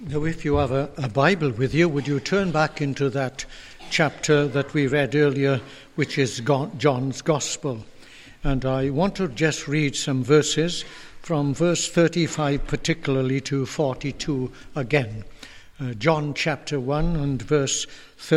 Now, if you have a Bible with you, would you turn back into that chapter that we read earlier, which is John's Gospel. And I want to just read some verses from verse 35 particularly to 42 again. John chapter 1 and verse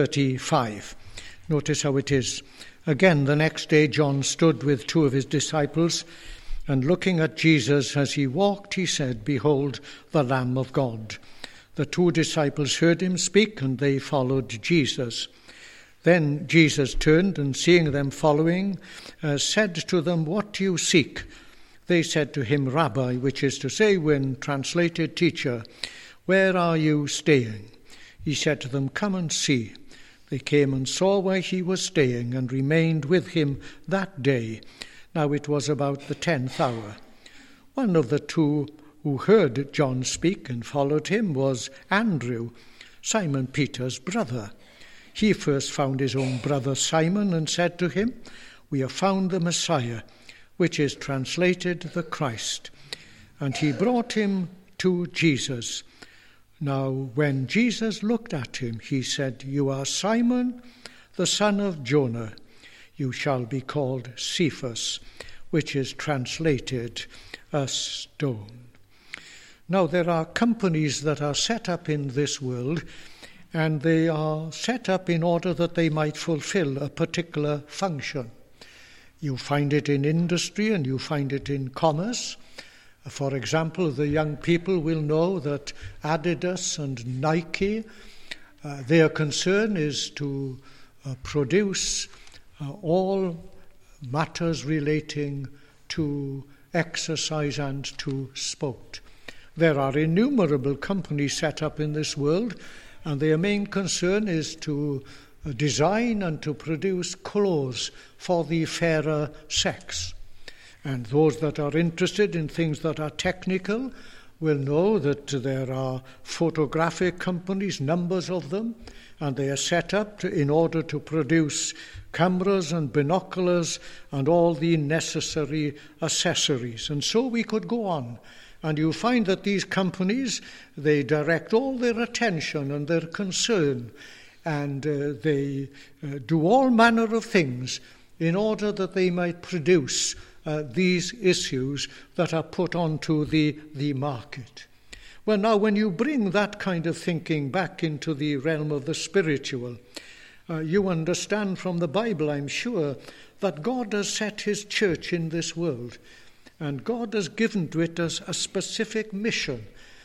35. Notice how it is. Again, the next day John stood with two of his disciples, and looking at Jesus as he walked, he said, "Behold, the Lamb of God." The two disciples heard him speak, and they followed Jesus. Then Jesus turned, and seeing them following, said to them, "What do you seek?" They said to him, "Rabbi," which is to say, when translated, teacher, "where are you staying?" He said to them, "Come and see." They came and saw where he was staying, and remained with him that day. Now it was about the 10th hour. One of the two who heard John speak and followed him was Andrew, Simon Peter's brother. He first found his own brother Simon and said to him, "We have found the Messiah," which is translated the Christ. And he brought him to Jesus. Now when Jesus looked at him, he said, "You are Simon, the son of Jonah. You shall be called Cephas," which is translated a stone. Now there are companies that are set up in this world, and they are set up in order that they might fulfill a particular function. You find it in industry and you find it in commerce. For example, the young people will know that Adidas and Nike, their concern is to produce all matters relating to exercise and to sport. There are innumerable companies set up in this world, and their main concern is to design and to produce clothes for the fairer sex. And those that are interested in things that are technical will know that there are photographic companies, numbers of them, and they are set up in order to produce cameras and binoculars and all the necessary accessories. And so we could go on. And you find that these companies, they direct all their attention and their concern, and they do all manner of things in order that they might produce these issues that are put onto the market. Well, now, when you bring that kind of thinking back into the realm of the spiritual, you understand from the Bible, I'm sure, that God has set his church in this world. And God has given to it as a specific mission.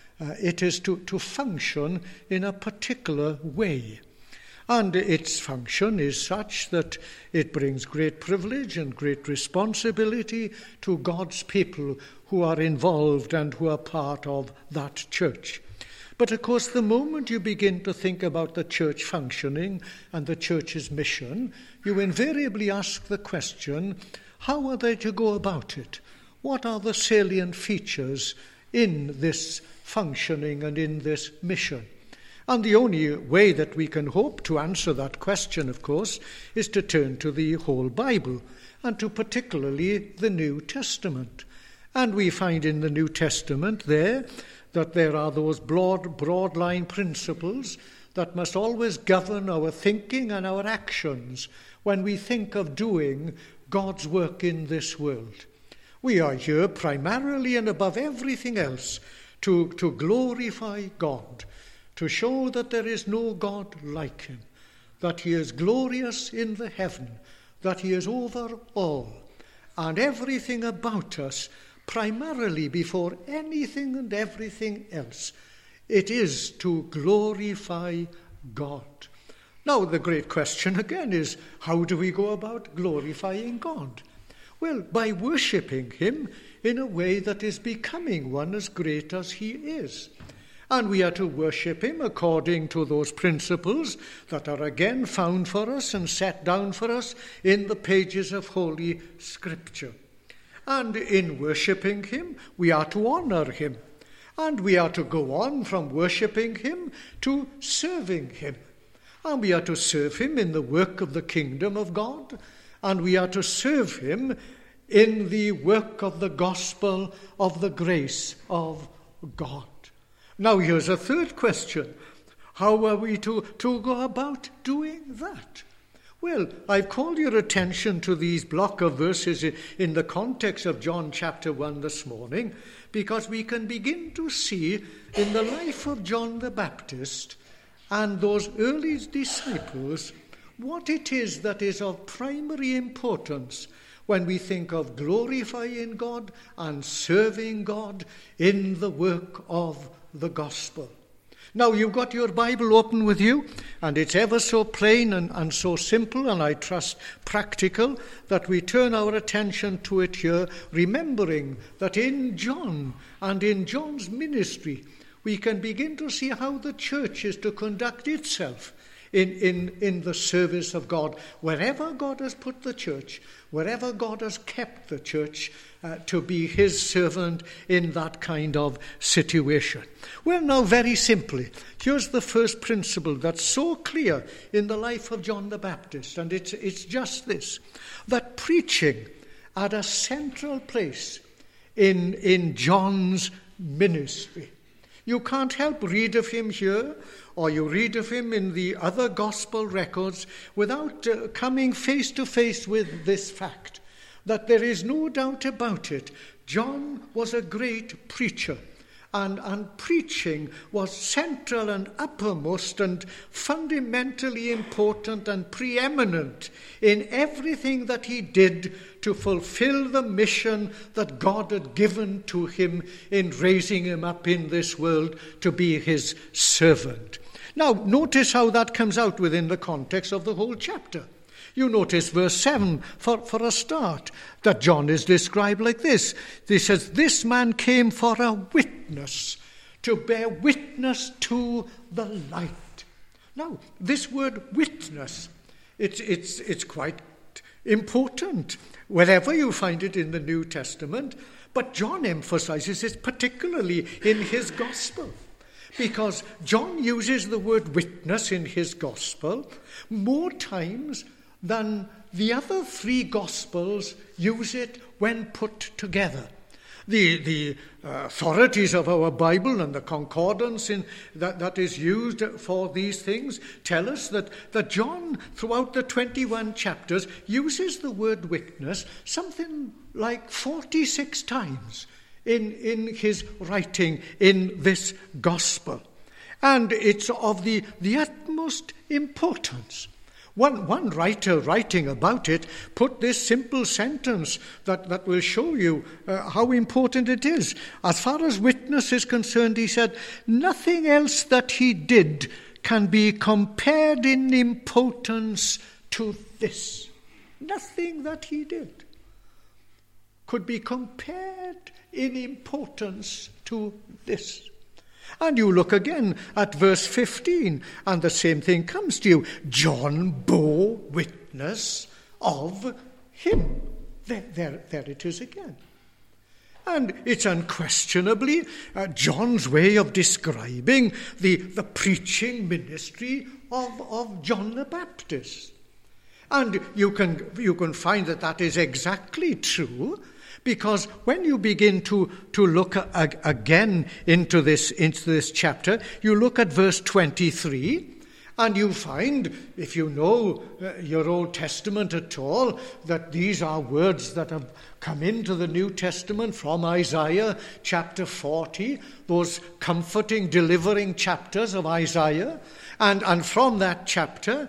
It is to function in a particular way. And its function is such that it brings great privilege and great responsibility to God's people who are involved and who are part of that church. But of course, the moment you begin to think about the church functioning and the church's mission, you invariably ask the question, how are they to go about it? What are the salient features in this functioning and in this mission? And the only way that we can hope to answer that question, of course, is to turn to the whole Bible, and to particularly the New Testament. And we find in the New Testament there that there are those broad line principles that must always govern our thinking and our actions when we think of doing God's work in this world. We are here primarily and above everything else to glorify God, to show that there is no God like him, that he is glorious in the heaven, that he is over all, and everything about us, primarily before anything and everything else, it is to glorify God. Now, the great question again is, how do we go about glorifying God? Well, by worshipping him in a way that is becoming one as great as he is. And we are to worship him according to those principles that are again found for us and set down for us in the pages of Holy Scripture. And in worshipping him, we are to honor him. And we are to go on from worshipping him to serving him. And we are to serve him in the work of the kingdom of God. And we are to serve him in the work of the gospel of the grace of God. Now here's a third question. How are we to go about doing that? Well, I've called your attention to these block of verses in the context of John chapter 1 this morning, because we can begin to see in the life of John the Baptist and those early disciples what it is that is of primary importance when we think of glorifying God and serving God in the work of the gospel. Now, you've got your Bible open with you, and it's ever so plain and so simple, and I trust practical, that we turn our attention to it here, remembering that in John and in John's ministry, we can begin to see how the church is to conduct itself in the service of God, wherever God has put the church, wherever God has kept the church to be his servant in that kind of situation. Well, now, very simply, here's the first principle that's so clear in the life of John the Baptist, and it's just this, that preaching had a central place in John's ministry. You can't help read of him here, or you read of him in the other gospel records, without coming face to face with this fact, that there is no doubt about it. John was a great preacher, and preaching was central and uppermost and fundamentally important and preeminent in everything that he did to fulfill the mission that God had given to him in raising him up in this world to be his servant. Now, notice how that comes out within the context of the whole chapter. You notice verse 7 for a start, that John is described like this. He says, this man came for a witness, to bear witness to the light. Now, this word witness, it's quite important wherever you find it in the New Testament, but John emphasizes it particularly in his gospel, because John uses the word witness in his gospel more times than the other three Gospels use it when put together. The authorities of our Bible and the concordance that is used for these things tell us that John, throughout the 21 chapters, uses the word witness something like 46 times in his writing in this Gospel. And it's of the utmost importance. One writer writing about it put this simple sentence that will show you how important it is. As far as witness is concerned, he said, nothing else that he did can be compared in importance to this. Nothing that he did could be compared in importance to this. And you look again at verse 15, and the same thing comes to you. John bore witness of him. There it is again. And it's unquestionably John's way of describing the preaching ministry of John the Baptist. And you can find that is exactly true, because when you begin to look again into this chapter, you look at verse 23, and you find, if you know your Old Testament at all, that these are words that have come into the New Testament from Isaiah chapter 40, those comforting, delivering chapters of Isaiah. And from that chapter,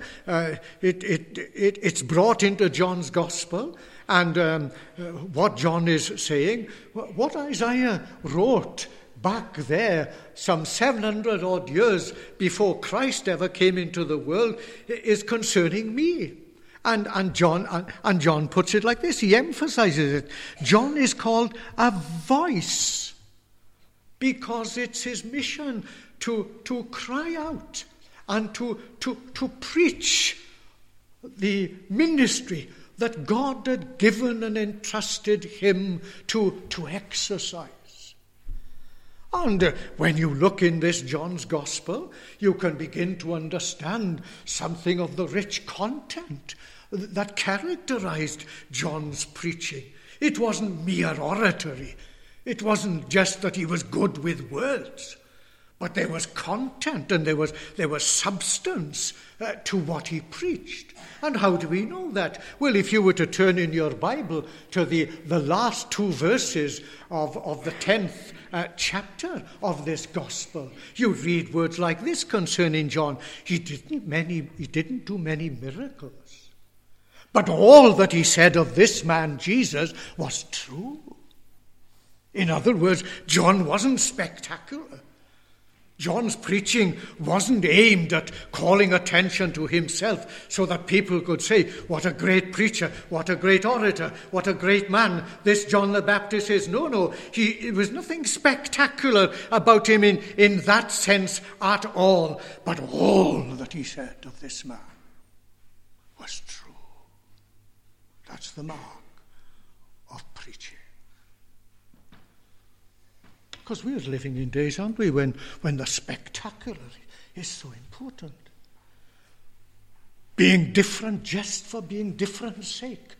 it's brought into John's Gospel. And what John is saying, what Isaiah wrote back there some 700 odd years before Christ ever came into the world, is concerning me. And John puts it like this. He emphasizes it. John is called a voice because it's his mission to cry out and to preach the ministry that God had given and entrusted him to exercise. And when you look in this John's Gospel, you can begin to understand something of the rich content that characterized John's preaching. It wasn't mere oratory. It wasn't just that he was good with words. But there was content and there was substance to what he preached. And how do we know that? Well, if you were to turn in your Bible to the last two verses of the 10th chapter of this gospel, you read words like this concerning John. He didn't do many miracles. But all that he said of this man, Jesus, was true. In other words, John wasn't spectacular. John's preaching wasn't aimed at calling attention to himself so that people could say, what a great preacher, what a great orator, what a great man this John the Baptist is. No, it was nothing spectacular about him in that sense at all. But all that he said of this man was true. That's the mark of preaching. Because we're living in days, aren't we, when the spectacular is so important. Being different just for being different's sake.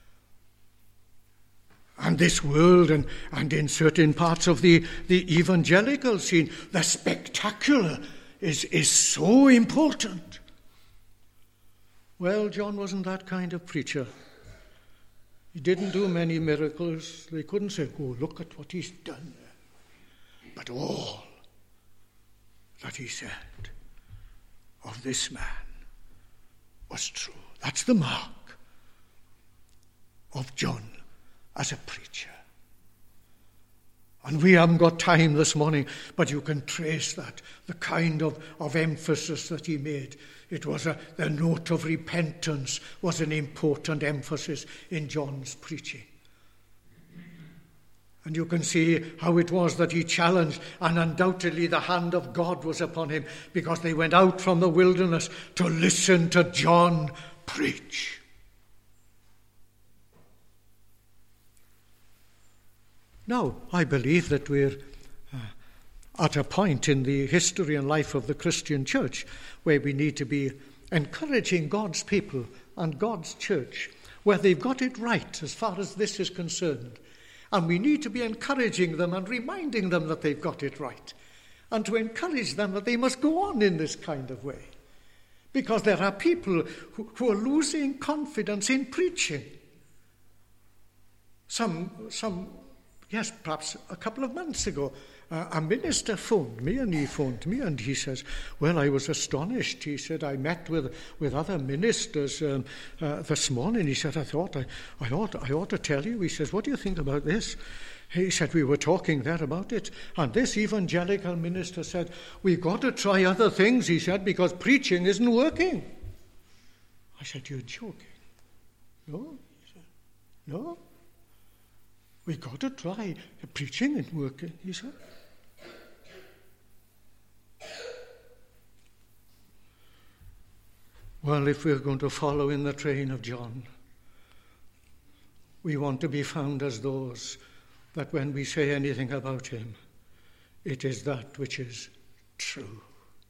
And this world and in certain parts of the evangelical scene, the spectacular is so important. Well, John wasn't that kind of preacher. He didn't do many miracles. They couldn't say, oh, look at what he's done. But all that he said of this man was true. That's the mark of John as a preacher. And we haven't got time this morning, but you can trace that, the kind of emphasis that he made. It was the note of repentance was an important emphasis in John's preaching. And you can see how it was that he challenged, and undoubtedly the hand of God was upon him, because they went out from the wilderness to listen to John preach. Now, I believe that we're at a point in the history and life of the Christian church where we need to be encouraging God's people and God's church where they've got it right as far as this is concerned. And we need to be encouraging them and reminding them that they've got it right. And to encourage them that they must go on in this kind of way. Because there are people who are losing confidence in preaching. Yes, perhaps a couple of months ago, a minister phoned me and he says, well, I was astonished. He said, I met with other ministers this morning. He said, I thought I ought to tell you. He says, what do you think about this? He said, we were talking there about it. And this evangelical minister said, we've got to try other things, he said, because preaching isn't working. I said, you're joking. No? He said, no. We've got to try. Preaching isn't working, he said. Well, if we're going to follow in the train of John, we want to be found as those that when we say anything about him, it is that which is true.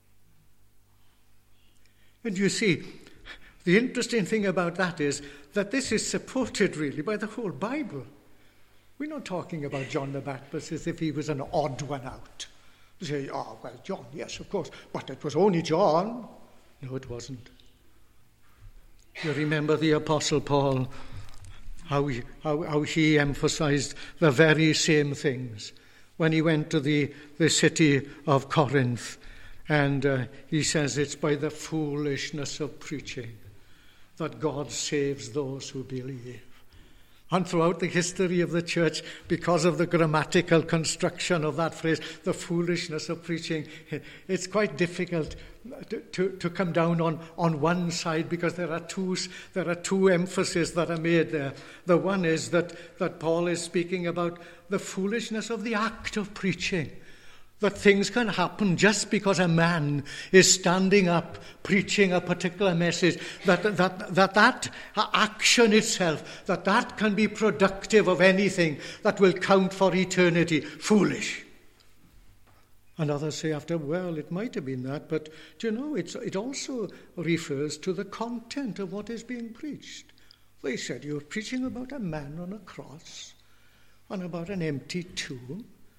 And you see, the interesting thing about that is that this is supported really by the whole Bible. We're not talking about John the Baptist as if he was an odd one out. You say, oh, well, John, yes, of course, but it was only John. No, it wasn't. You remember the Apostle Paul, how he emphasized the very same things when he went to the city of Corinth. And he says it's by the foolishness of preaching that God saves those who believe. And throughout the history of the church, because of the grammatical construction of that phrase, the foolishness of preaching, it's quite difficult to come down on one side, because there are two emphases that are made there. The one is that Paul is speaking about the foolishness of the act of preaching. That things can happen just because a man is standing up preaching a particular message, that action itself, that can be productive of anything that will count for eternity. Foolish. And others say after, well, it might have been that, but it also refers to the content of what is being preached. They said, you're preaching about a man on a cross and about an empty tomb.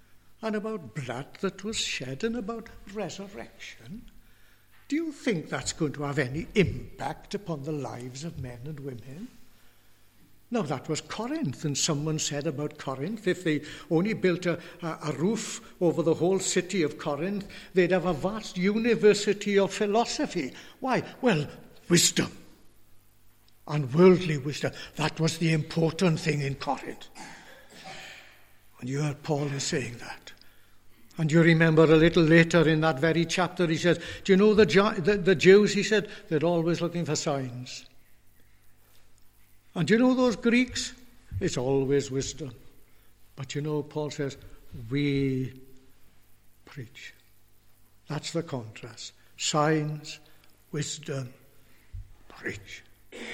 and about blood that was shed and about resurrection, do you think that's going to have any impact upon the lives of men and women? No, that was Corinth, and someone said about Corinth, if they only built a roof over the whole city of Corinth, they'd have a vast university of philosophy. Why? Well, wisdom and worldly wisdom. That was the important thing in Corinth. And you heard Paul is saying that. And you remember a little later in that very chapter, he says, do you know the Jews, he said, they're always looking for signs. And you know those Greeks? It's always wisdom. But you know, Paul says, we preach. That's the contrast. Signs, wisdom, preach.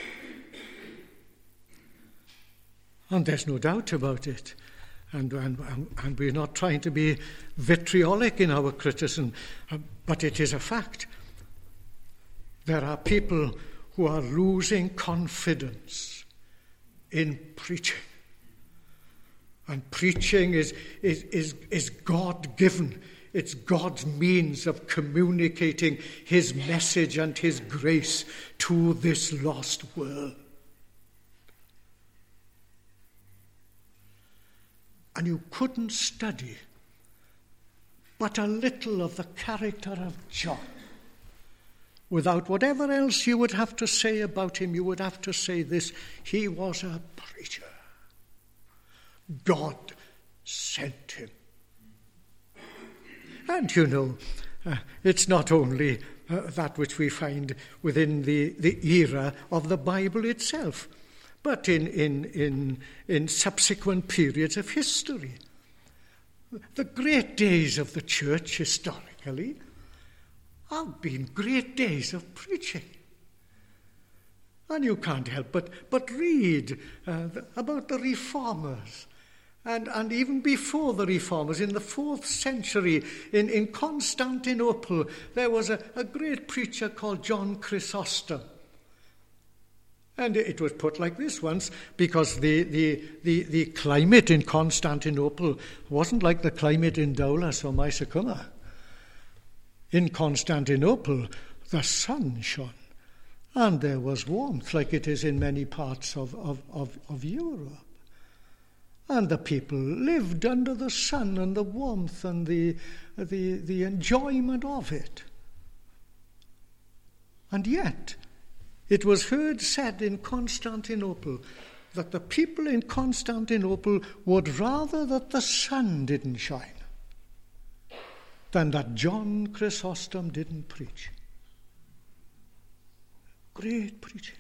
And there's no doubt about it. And we're not trying to be vitriolic in our criticism, but it is a fact. There are people who are losing confidence in preaching. And preaching is God-given. It's God's means of communicating his message and his grace to this lost world. And you couldn't study but a little of the character of John without whatever else you would have to say about him. You would have to say this: he was a preacher. God sent him. And you know, it's not only that which we find within the era of the Bible itself, but in subsequent periods of history. The great days of the church historically have been great days of preaching. And you can't help but read about the reformers. And even before the reformers, in the 4th century, in Constantinople, there was a great preacher called John Chrysostom. And it was put like this once, because the climate in Constantinople wasn't like the climate in Daulas or Mysakumma. In Constantinople, the sun shone, and there was warmth, like it is in many parts of Europe. And the people lived under the sun and the warmth and the enjoyment of it. And yet, it was heard said in Constantinople that the people in Constantinople would rather that the sun didn't shine than that John Chrysostom didn't preach. Great preaching.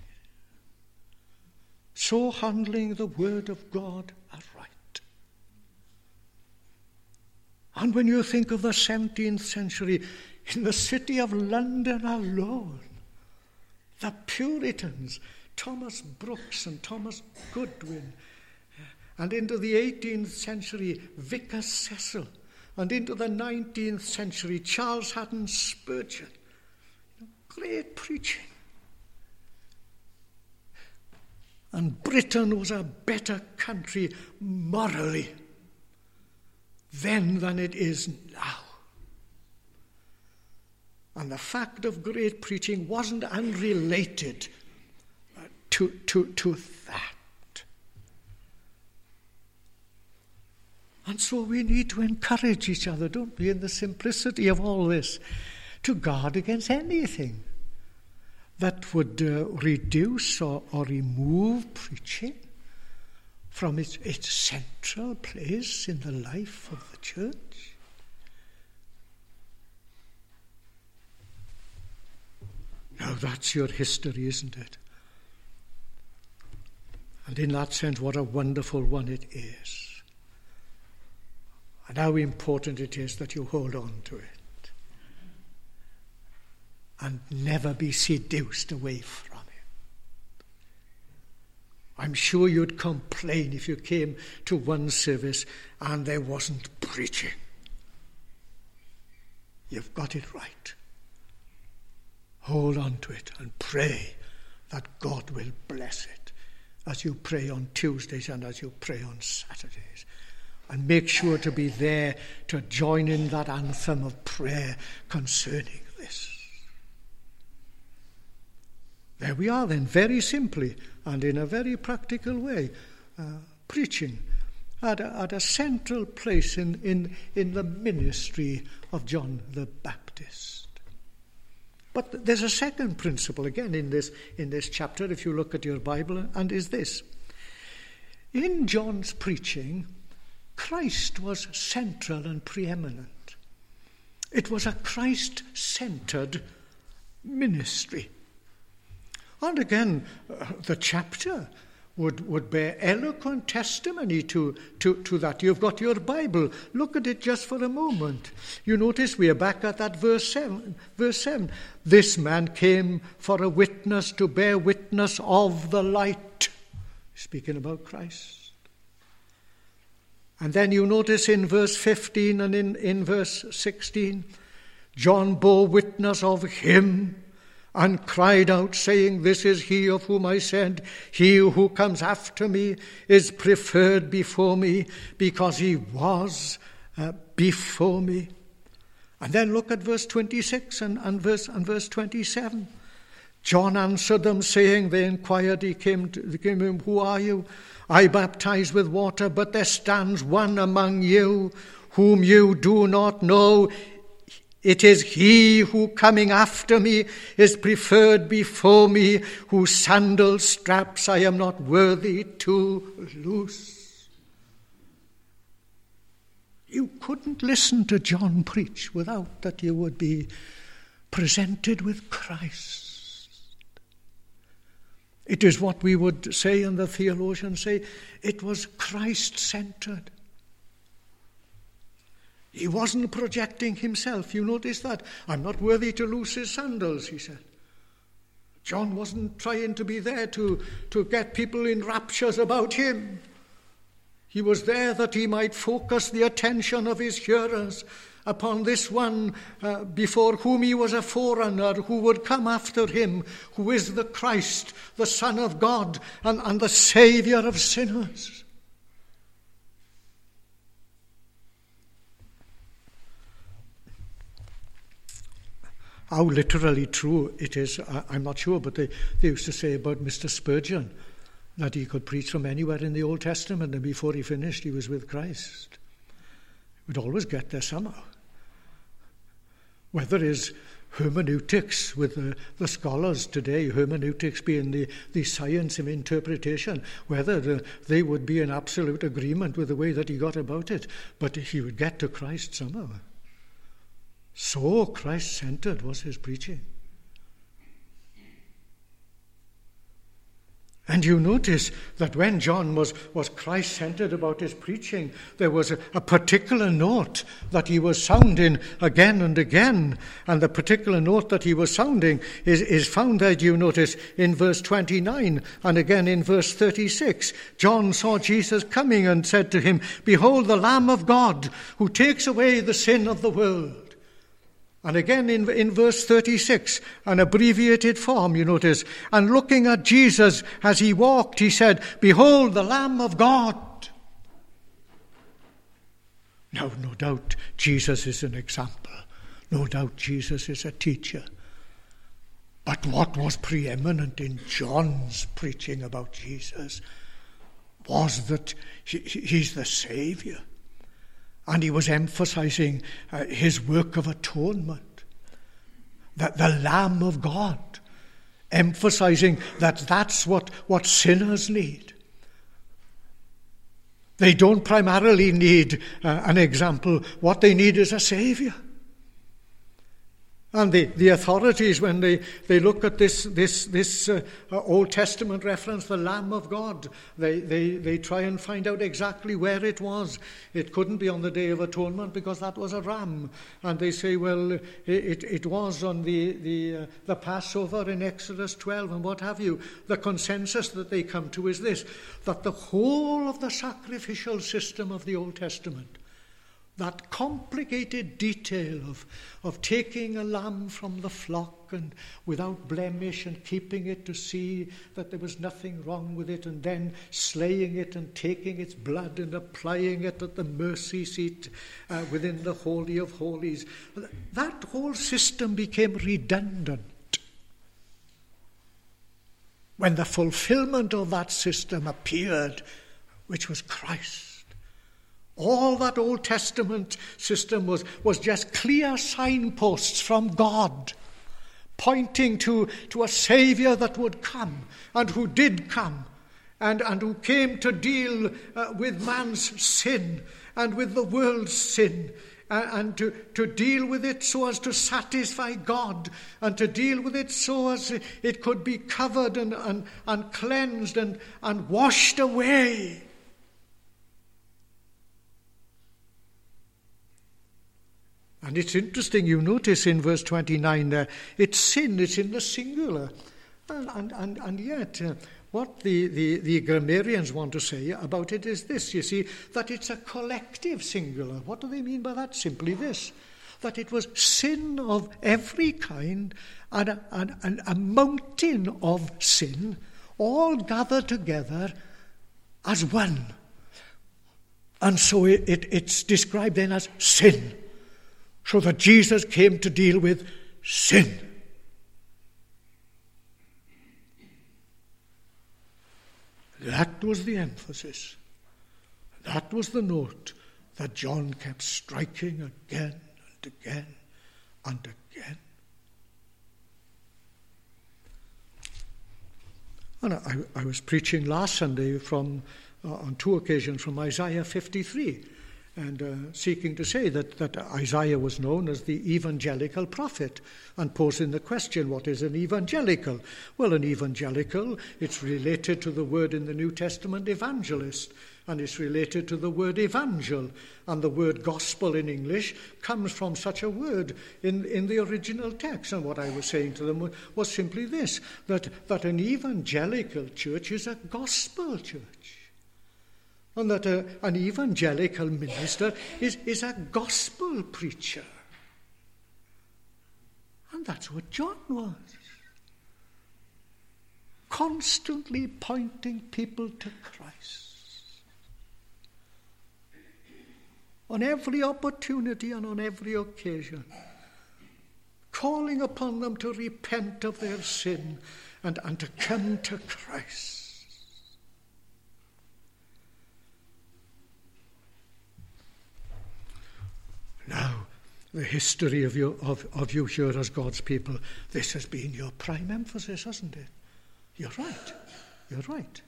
So handling the word of God aright. And when you think of the 17th century, in the city of London alone, the Puritans, Thomas Brooks and Thomas Goodwin, and into the 18th century, Vicar Cecil, and into the 19th century, Charles Haddon Spurgeon. Great preaching. And Britain was a better country morally then than it is now. And the fact of great preaching wasn't unrelated to that. And so we need to encourage each other, don't we, in the simplicity of all this, to guard against anything that would reduce or remove preaching from its central place in the life of the church. Now that's your history, isn't it? And in that sense, what a wonderful one it is. And how important it is that you hold on to it. And never be seduced away from it. I'm sure you'd complain if you came to one service and there wasn't preaching. You've got it right. Hold on to it and pray that God will bless it as you pray on Tuesdays and as you pray on Saturdays. and make sure to be there to join in that anthem of prayer concerning this. There we are then, very simply and in a very practical way, preaching at a central place in the ministry of John the Baptist. But there's a second principle again in this chapter, if you look at your Bible, and is this. In John's preaching, Christ was central and preeminent. It was a Christ-centered ministry. And again, the chapter would bear eloquent testimony to that. You've got your Bible. Look at it just for a moment. You notice we are back at that verse 7. Verse 7. This man came for a witness, to bear witness of the light. Speaking about Christ. And then you notice in verse 15 and in verse 16, John bore witness of him and cried out, saying, this is he of whom I said, he who comes after me is preferred before me, because he was before me. And then look at verse 26 and verse 27. John answered them, saying, they inquired, he came to him, who are you? I baptize with water, but there stands one among you whom you do not know. It is he who coming after me is preferred before me, whose sandal straps I am not worthy to loose. You couldn't listen to John preach without that you would be presented with Christ. It is what we would say, and the theologians say, it was Christ-centered. He wasn't projecting himself. You notice that? I'm not worthy to loose his sandals, he said. John wasn't trying to be there to get people in raptures about him. He was there that he might focus the attention of his hearers upon this one before whom he was a forerunner, who would come after him, who is the Christ, the Son of God, and the Saviour of sinners. How literally true it is, I'm not sure, but they used to say about Mr. Spurgeon that he could preach from anywhere in the Old Testament, and before he finished, he was with Christ. He would always get there somehow. Whether it's hermeneutics with the scholars today, hermeneutics being the science of interpretation, whether they would be in absolute agreement with the way that he got about it, but he would get to Christ somehow. So Christ-centered was his preaching. And you notice that when John was Christ-centered about his preaching, there was a particular note that he was sounding again and again. And the particular note that he was sounding is found there, you notice, in verse 29 and again in verse 36. John saw Jesus coming and said to him, behold the Lamb of God who takes away the sin of the world. And again in verse 36, an abbreviated form, you notice. And looking at Jesus as he walked, he said, behold the Lamb of God. Now, no doubt Jesus is an example. No doubt Jesus is a teacher. But what was preeminent in John's preaching about Jesus was that he's the Saviour. And he was emphasizing his work of atonement, that the Lamb of God, emphasizing that that's what sinners need. They don't primarily need an example. What they need is a Saviour. And the authorities, when they look at this Old Testament reference, the Lamb of God, they try and find out exactly where it was. It couldn't be on the Day of Atonement because that was a ram. And they say, well, it was on the Passover in Exodus 12 and what have you. The consensus that they come to is this, that the whole of the sacrificial system of the Old Testament that complicated detail of taking a lamb from the flock and without blemish and keeping it to see that there was nothing wrong with it, and then slaying it and taking its blood and applying it at the mercy seat within the Holy of Holies. That whole system became redundant when the fulfillment of that system appeared, which was Christ. All that Old Testament system was just clear signposts from God, pointing to a Saviour that would come, and who did come, and who came to deal with man's sin and with the world's sin, and to deal with it so as to satisfy God, and to deal with it so as it could be covered and cleansed and washed away. And it's interesting, you notice in verse 29 there, it's sin, it's in the singular. And yet, what the grammarians want to say about it is this, you see, that it's a collective singular. What do they mean by that? Simply this, that it was sin of every kind and a mountain of sin, all gathered together as one. And so it's described then as sin. So that Jesus came to deal with sin. That was the emphasis. That was the note that John kept striking again and again and again. And I was preaching last Sunday on two occasions from Isaiah 53. And seeking to say that Isaiah was known as the evangelical prophet, and posing the question, what is an evangelical? Well, an evangelical, it's related to the word in the New Testament evangelist, and it's related to the word evangel, and the word gospel in English comes from such a word in the original text. And what I was saying to them was simply this, that an evangelical church is a gospel church. And that an evangelical minister is a gospel preacher. And that's what John was. Constantly pointing people to Christ. On every opportunity and on every occasion. Calling upon them to repent of their sin and to come to Christ. Now, the history of you here as God's people, this has been your prime emphasis, hasn't it? You're right.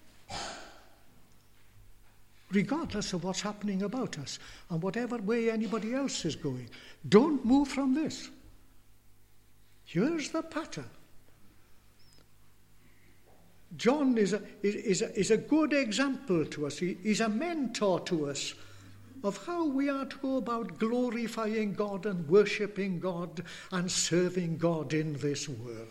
Regardless of what's happening about us, and whatever way anybody else is going, don't move from this. Here's the pattern. John is a good example to us. He's a mentor to us of how we are to go about glorifying God and worshipping God and serving God in this world.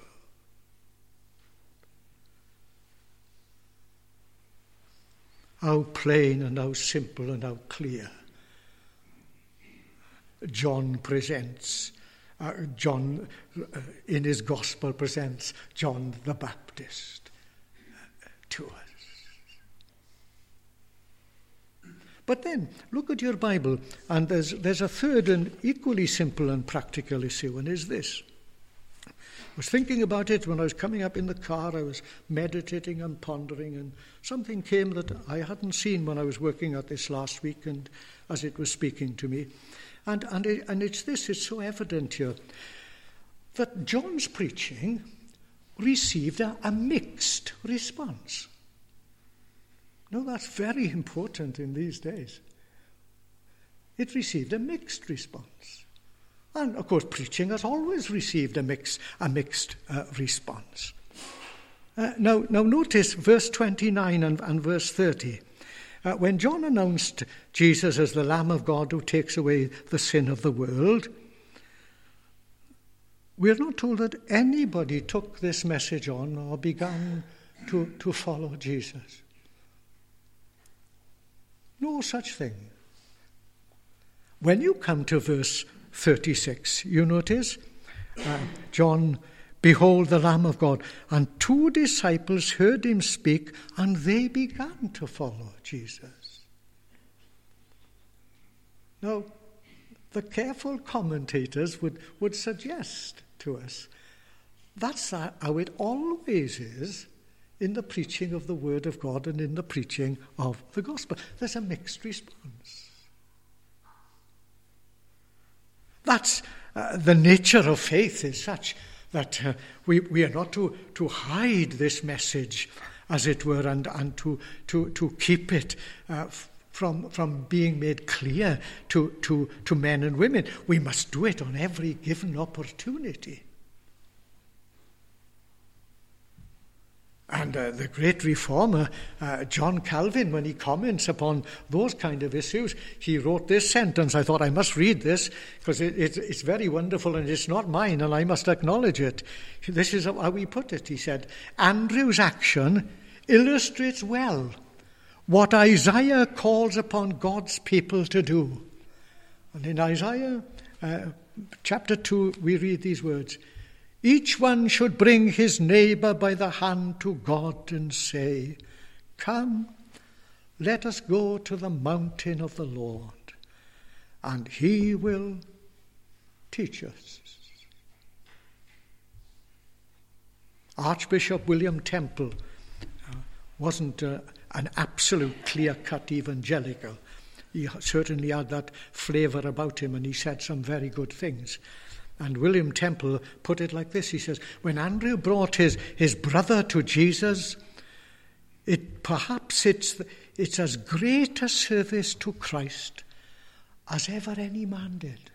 How plain and how simple and how clear John presents, John in his gospel presents John the Baptist to us. But then, look at your Bible, and there's a third and equally simple and practical issue, and is this. I was thinking about it when I was coming up in the car. I was meditating and pondering, and something came that I hadn't seen when I was working at this last week, and as it was speaking to me. And it's this, it's so evident here, that John's preaching received a mixed response. No, that's very important in these days. It received a mixed response. And, of course, preaching has always received a mixed response. Now notice verse 29 and verse 30. When John announced Jesus as the Lamb of God who takes away the sin of the world, we're not told that anybody took this message on or began to follow Jesus. No such thing. When you come to verse 36, you notice, John, behold the Lamb of God. And 2 disciples heard him speak, and they began to follow Jesus. Now, the careful commentators would suggest to us that's how it always is in the preaching of the Word of God and in the preaching of the gospel. There's a mixed response. That's the nature of faith is such that we are not to hide this message, as it were, and to keep it from being made clear to men and women. We must do it on every given opportunity. And the great reformer, John Calvin, when he comments upon those kind of issues, he wrote this sentence. I thought I must read this because it's very wonderful and it's not mine and I must acknowledge it. This is how he put it. He said, Andrew's action illustrates well what Isaiah calls upon God's people to do. And in Isaiah chapter 2, we read these words, each one should bring his neighbour by the hand to God and say, come, let us go to the mountain of the Lord, and he will teach us. Archbishop William Temple wasn't an absolute clear-cut evangelical. He certainly had that flavour about him, and he said some very good things. And William Temple put it like this. He says, when Andrew brought his brother to Jesus, perhaps it's as great a service to Christ as ever any man did.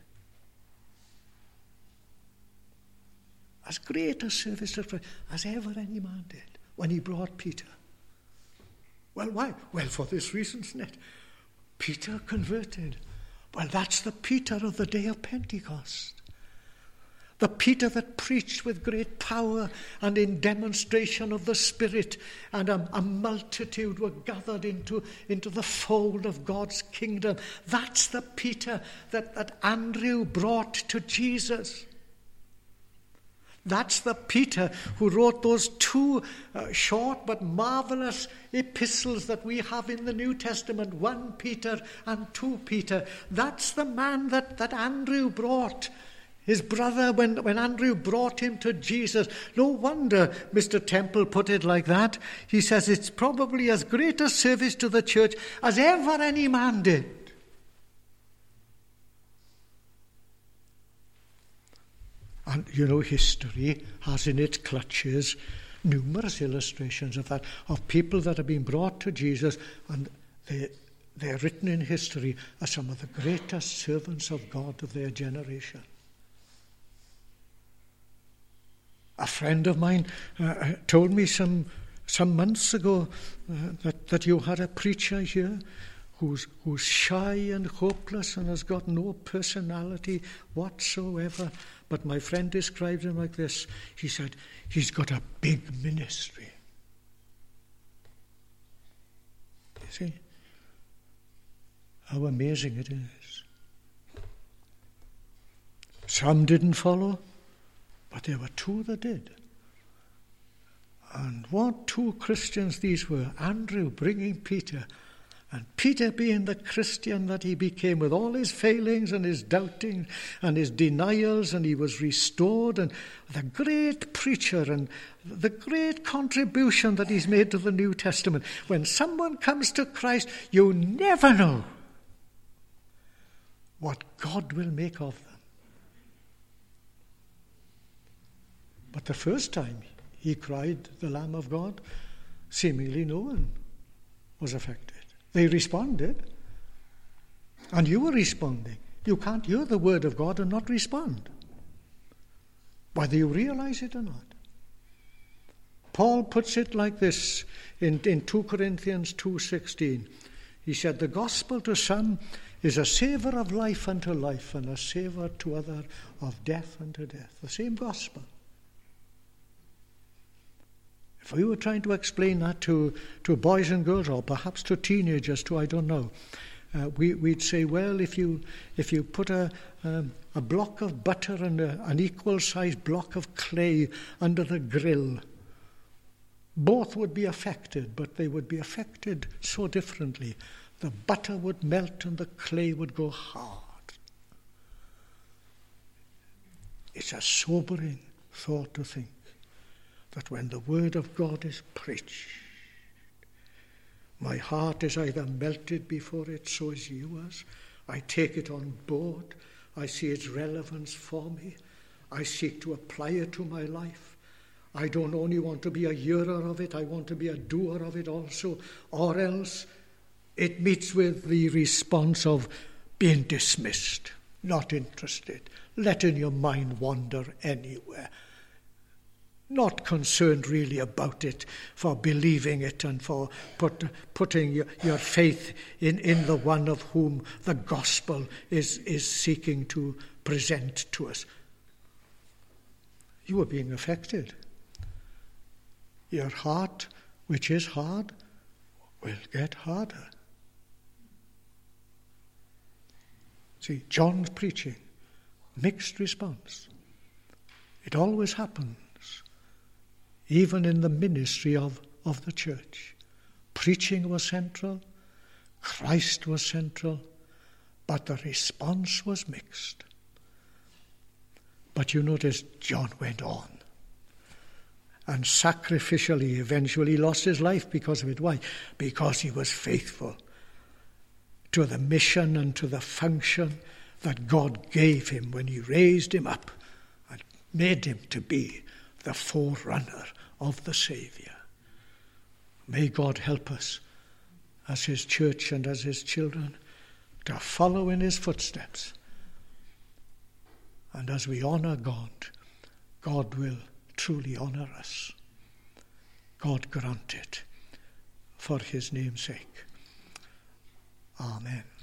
As great a service to Christ as ever any man did when he brought Peter. Well, why? Well, for this reason, isn't it? Peter converted. Well, that's the Peter of the day of Pentecost. The Peter that preached with great power and in demonstration of the Spirit, and a multitude were gathered into the fold of God's kingdom. That's the Peter that Andrew brought to Jesus. That's the Peter who wrote those 2 short but marvelous epistles that we have in the New Testament, 1 Peter and 2 Peter. That's the man that Andrew brought. His brother, when Andrew brought him to Jesus. No wonder Mr. Temple put it like that. He says it's probably as great a service to the church as ever any man did. And, history has in its clutches numerous illustrations of that, of people that have been brought to Jesus, and they're written in history as some of the greatest servants of God of their generation. A friend of mine told me some months ago that you had a preacher here who's shy and hopeless and has got no personality whatsoever. But my friend described him like this. He said, he's got a big ministry. You see how amazing it is. Some didn't follow, but there were 2 that did. And what 2 Christians these were. Andrew bringing Peter, and Peter being the Christian that he became with all his failings and his doubting and his denials, and he was restored, and the great preacher and the great contribution that he's made to the New Testament. When someone comes to Christ, you never know what God will make of them. But the first time he cried, the Lamb of God, seemingly no one was affected. They responded. And you were responding. You can't hear the word of God and not respond, whether you realize it or not. Paul puts it like this in 2 Corinthians 2:16. He said, the gospel to some is a savour of life unto life, and a savour to other of death unto death. The same gospel. If we were trying to explain that to boys and girls, or perhaps to teenagers too, I don't know, we'd say, well, if you put a block of butter and an equal-sized block of clay under the grill, both would be affected, but they would be affected so differently. The butter would melt and the clay would go hard. It's a sobering thought to think that when the word of God is preached, my heart is either melted before it, so is yours. I take it on board. I see its relevance for me. I seek to apply it to my life. I don't only want to be a hearer of it, I want to be a doer of it also. Or else it meets with the response of being dismissed, not interested, letting your mind wander anywhere. Not concerned really about it, for believing it and for putting your faith in the one of whom the gospel is seeking to present to us. You are being affected. Your heart, which is hard, will get harder. See, John's preaching, mixed response. It always happens. Even in the ministry of the church. Preaching was central, Christ was central, but the response was mixed. But you notice John went on and sacrificially eventually lost his life because of it. Why? Because he was faithful to the mission and to the function that God gave him when he raised him up and made him to be the forerunner of the Saviour. May God help us as his church and as his children to follow in his footsteps. And as we honour God, God will truly honour us. God grant it for his name's sake. Amen.